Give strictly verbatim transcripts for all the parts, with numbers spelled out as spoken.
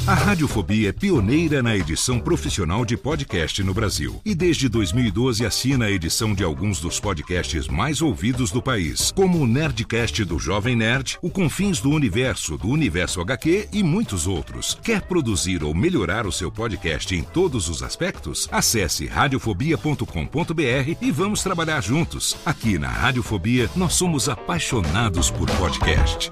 A Radiofobia é pioneira na edição profissional de podcast no Brasil. E desde dois mil e doze assina a edição de alguns dos podcasts mais ouvidos do país, como o Nerdcast do Jovem Nerd, o Confins do Universo, do Universo agá quê e muitos outros. Quer produzir ou melhorar o seu podcast em todos os aspectos? Acesse radiofobia ponto com ponto b r e vamos trabalhar juntos. Aqui na Radiofobia, nós somos apaixonados por podcast.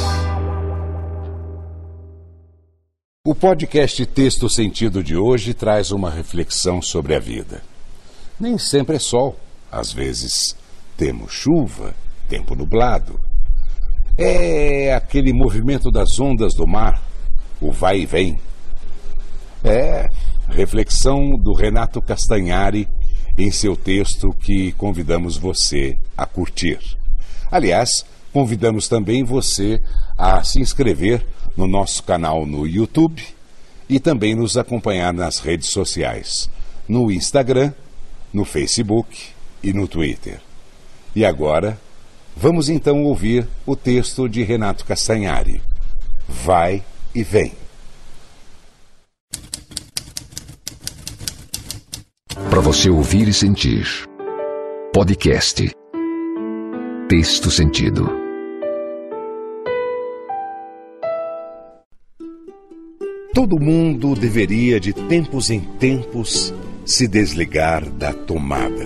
O podcast Texto Sentido de hoje traz uma reflexão sobre a vida. Nem sempre é sol, às vezes temos chuva, tempo nublado. É aquele movimento das ondas do mar, o vai e vem. É reflexão do Renato Castanhari em seu texto que convidamos você a curtir. Aliás, convidamos também você a se inscrever no nosso canal no YouTube e também nos acompanhar nas redes sociais, no Instagram, no Facebook e no Twitter. E agora, vamos então ouvir o texto de Renato Castanhari, Vai e Vem. Para você ouvir e sentir. Podcast Texto Sentido. Todo mundo deveria, de tempos em tempos, se desligar da tomada.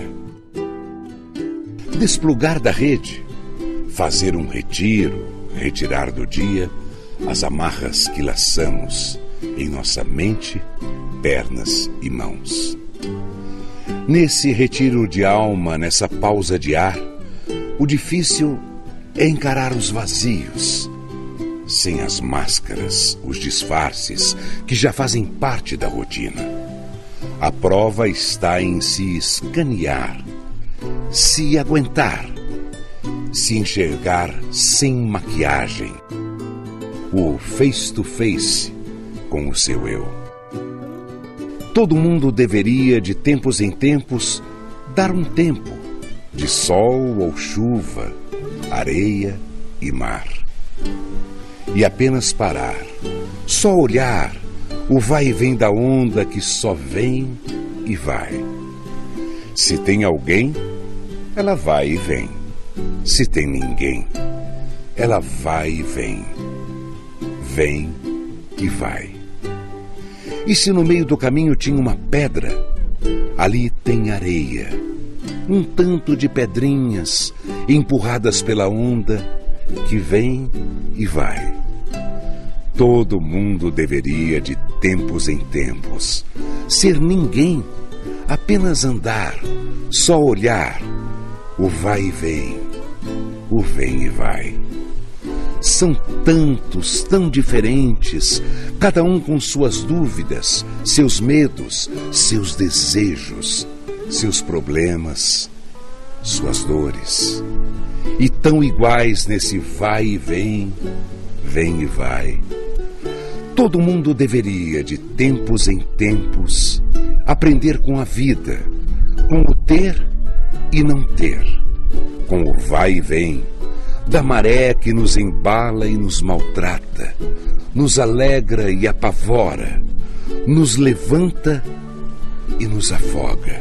Desplugar da rede, fazer um retiro, retirar do dia as amarras que laçamos em nossa mente, pernas e mãos. Nesse retiro de alma, nessa pausa de ar, o difícil é encarar os vazios, sem as máscaras, os disfarces que já fazem parte da rotina. A prova está em se escanear, se aguentar, se enxergar sem maquiagem, o face-to-face com o seu eu. Todo mundo deveria, de tempos em tempos, dar um tempo de sol ou chuva, areia e mar. E apenas parar, só olhar o vai e vem da onda que só vem e vai. Se tem alguém, ela vai e vem. Se tem ninguém, ela vai e vem. Vem e vai. E se no meio do caminho tinha uma pedra, ali tem areia, um tanto de pedrinhas empurradas pela onda que vem e vai. Todo mundo deveria, de tempos em tempos, ser ninguém, apenas andar, só olhar, o vai e vem, o vem e vai. São tantos, tão diferentes, cada um com suas dúvidas, seus medos, seus desejos, seus problemas, suas dores. E tão iguais nesse vai e vem, vem e vai. Todo mundo deveria, de tempos em tempos, aprender com a vida, com o ter e não ter, com o vai e vem, da maré que nos embala e nos maltrata, nos alegra e apavora, nos levanta e nos afoga.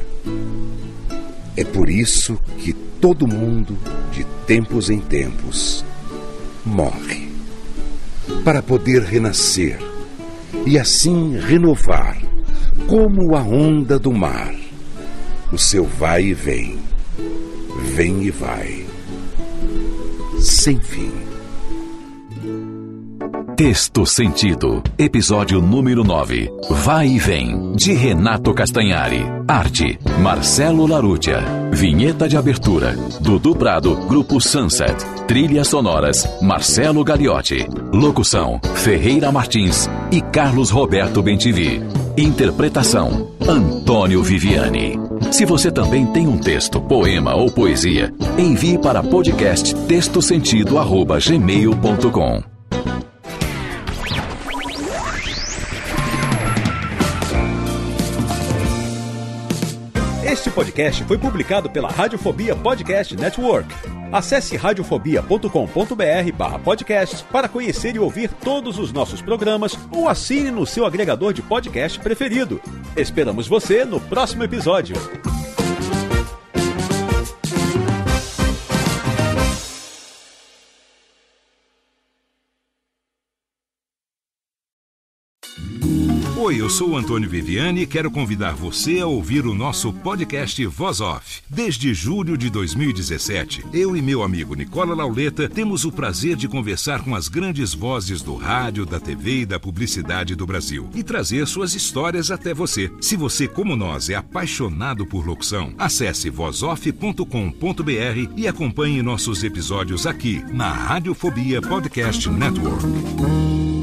É por isso que todo mundo, de tempos em tempos, morre, para poder renascer e assim renovar, como a onda do mar, o seu vai e vem, vem e vai, sem fim. Texto Sentido, episódio número nove. Vai e Vem, de Renato Castanhari. Arte, Marcelo Larútia. Vinheta de abertura, Dudu Prado, Grupo Sunset. Trilhas sonoras, Marcelo Gagliotti. Locução, Ferreira Martins e Carlos Roberto Bentivi. Interpretação, Antônio Viviani. Se você também tem um texto, poema ou poesia, envie para podcast textosentido arroba gmail ponto com. Este podcast foi publicado pela Radiofobia Podcast Network. Acesse radiofobia ponto com ponto br barra podcast para conhecer e ouvir todos os nossos programas ou assine no seu agregador de podcast preferido. Esperamos você no próximo episódio. Oi, eu sou o Antônio Viviani e quero convidar você a ouvir o nosso podcast Voz Off. Desde julho de dois mil e dezessete, eu e meu amigo Nicola Lauleta temos o prazer de conversar com as grandes vozes do rádio, da T V e da publicidade do Brasil e trazer suas histórias até você. Se você, como nós, é apaixonado por locução, acesse voz off ponto com ponto br e acompanhe nossos episódios aqui na Radiofobia Podcast Network.